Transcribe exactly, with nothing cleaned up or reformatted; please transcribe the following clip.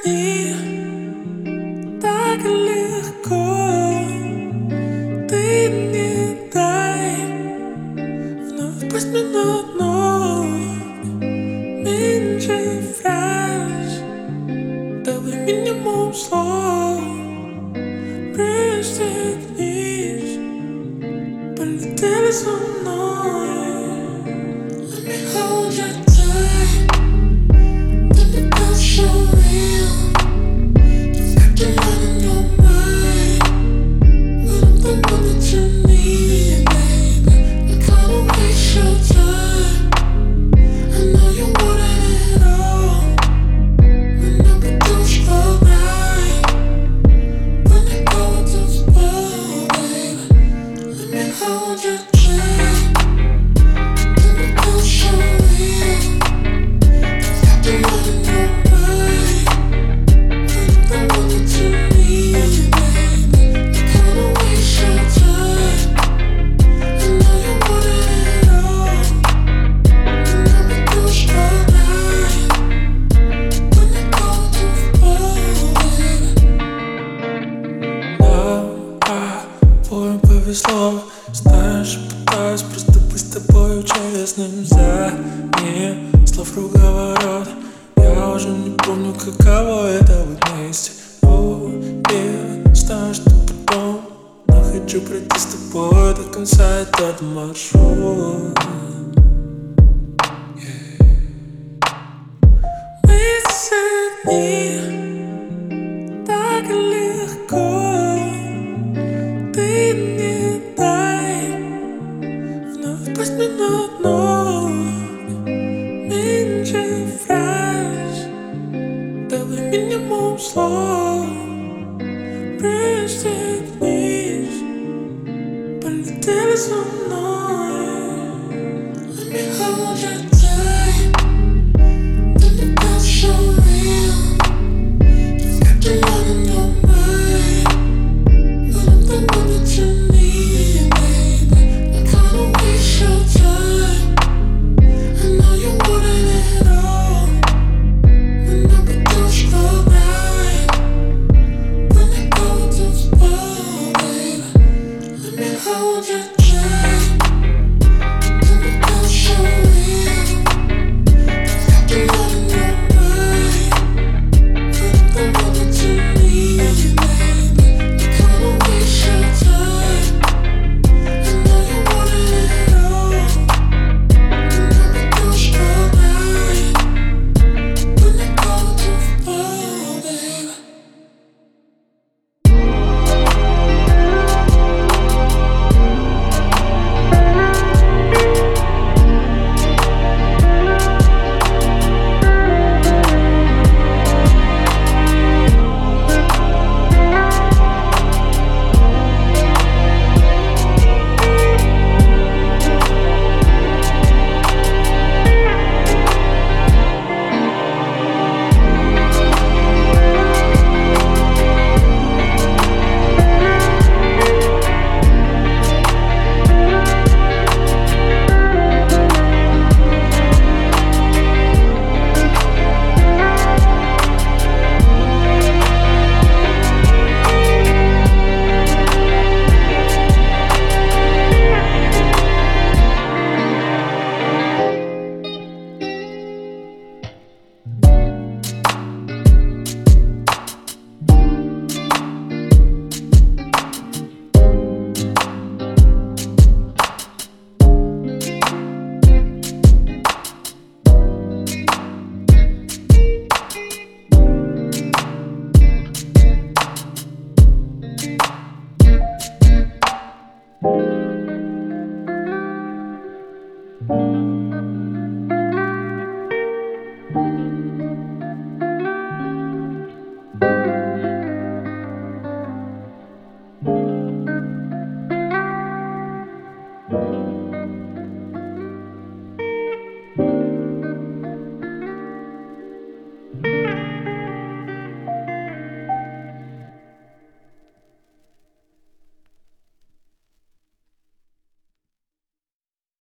дни так легко. Ты не дай вновь пасть мне на дно. Меньше фраз, давай минимум слов. Пристегнись, полетели со мной. Let me hold you tight. Let me feel so real. You've got the one in your mind, but I'm the one that you need, baby. I can't waste your time. I know you wanted it all, but now we don't slow down. When it goes too slow, baby, let me hold you tight. Let me feel so real. You've got the one in your mind, but I'm the one that you need, baby. I can't waste your time. I know you wanted it all, but now we don't slow down. When it goes too slow, baby. Да, порой повезло. Знаешь, пытаюсь просто быть с тобою честным. За ним слов круговорот. Я уже не помню, каково это быть вместе. Уверен, знаю, что потом, но хочу пройти с тобой до конца этот маршрут. Мы здесь одни, так легко. Ты не дай вновь пасть мне на дно. Меньше фраз, давай минимум слов.